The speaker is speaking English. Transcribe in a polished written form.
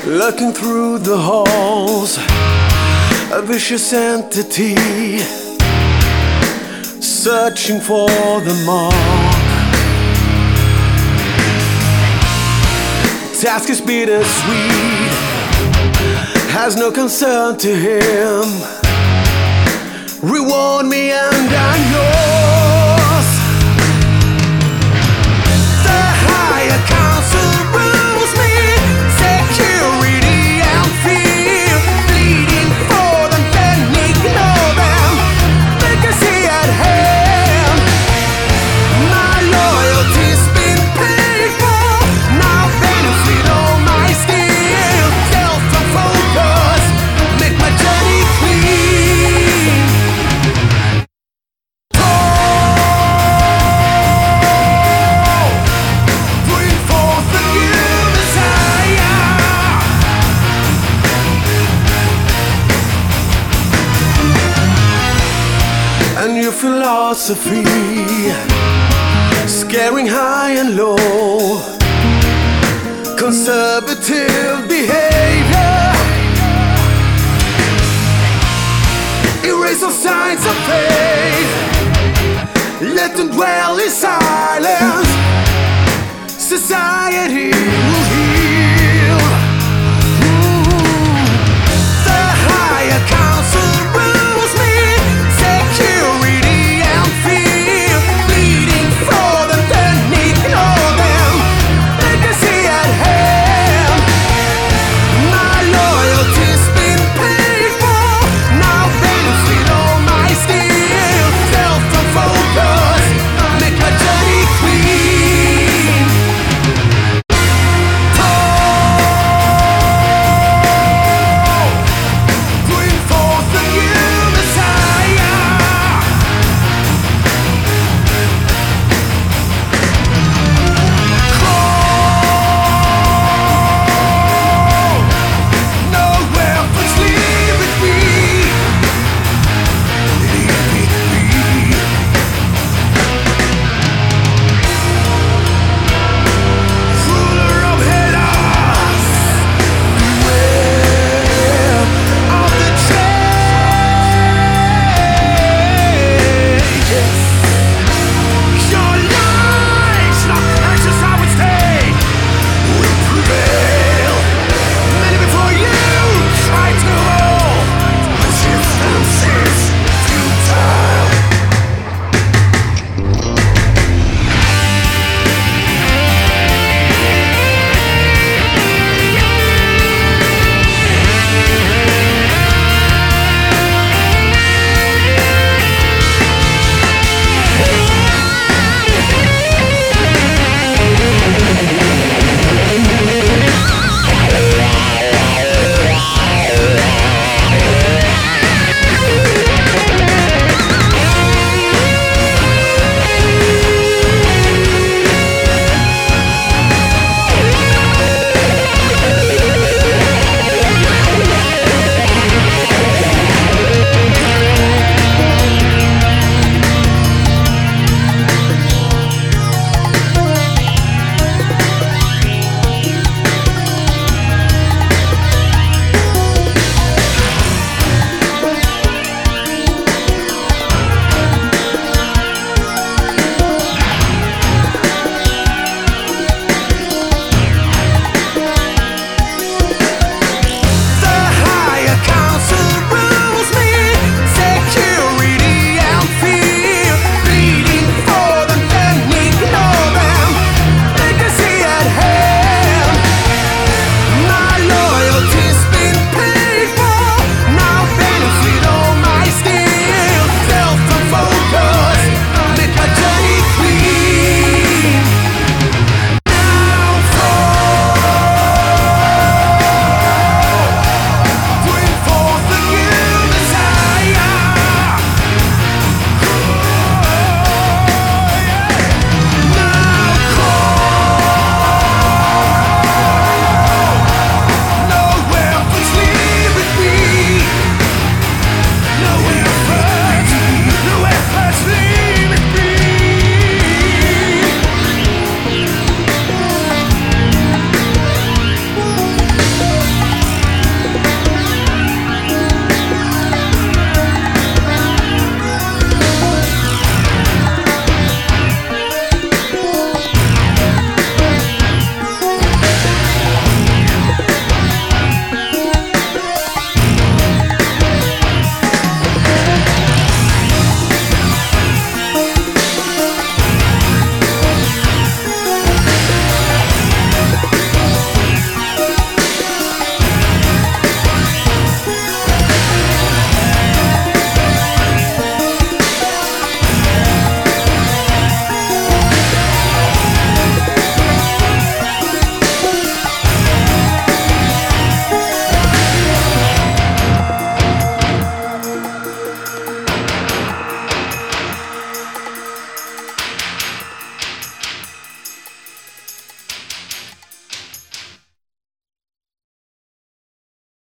Looking through the halls, a vicious entity, searching for the mark. Task is bittersweet, has no concern to him. Reward me and I'm yours. The higher council rules me, security and fear, bleeding for them, then ignore them. Vacancy at hand. My loyalty's been paid for, now benefit all my skill. Self-focus, make my journey clean. Bring forth a new desire. And your philosophy, scaring high and low, conservative behavior, erase all signs of faith, let them dwell in silence. Society will heal.